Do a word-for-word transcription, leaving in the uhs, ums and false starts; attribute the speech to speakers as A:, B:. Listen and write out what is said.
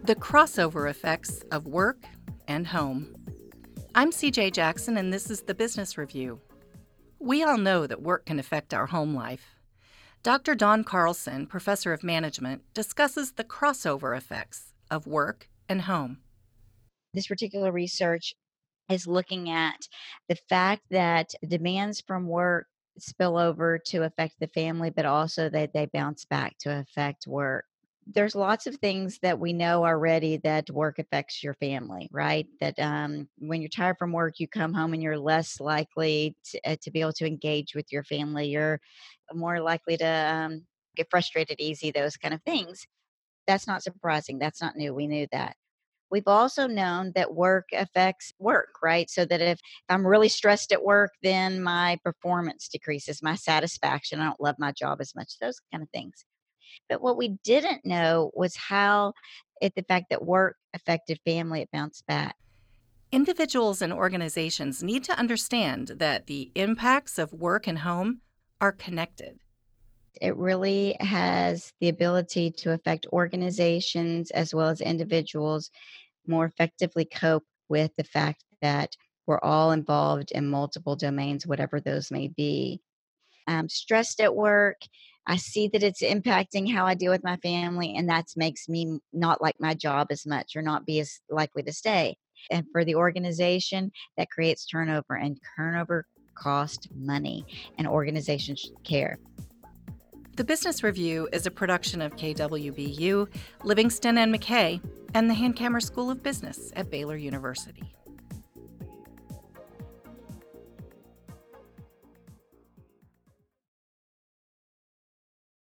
A: The crossover effects of work and home. I'm C J Jackson, and this is the Business Review. We all know that work can affect our home life. Doctor Dawn Carlson, professor of management, discusses the crossover effects of work and home.
B: This particular research is looking at the fact that demands from work spill over to affect the family, but also that they bounce back to affect work. There's lots of things that we know already that work affects your family, right? That um, when you're tired from work, you come home and you're less likely to, uh, to be able to engage with your family. You're more likely to um, get frustrated easy, those kind of things. That's not surprising. That's not new. We knew that. We've also known that work affects work, right? So that if I'm really stressed at work, then my performance decreases, my satisfaction. I don't love my job as much, those kind of things. But what we didn't know was how it, the fact that work affected family, it bounced back.
A: Individuals and organizations need to understand that the impacts of work and home are connected.
B: It really has the ability to affect organizations as well as individuals more effectively cope with the fact that we're all involved in multiple domains, whatever those may be. I'm stressed at work. I see that it's impacting how I deal with my family, and that makes me not like my job as much or not be as likely to stay. And for the organization, that creates turnover, and turnover costs money, and organizations should care.
A: The Business Review is a production of K W B U, Livingston and McKay, and the Hankamer School of Business at Baylor University.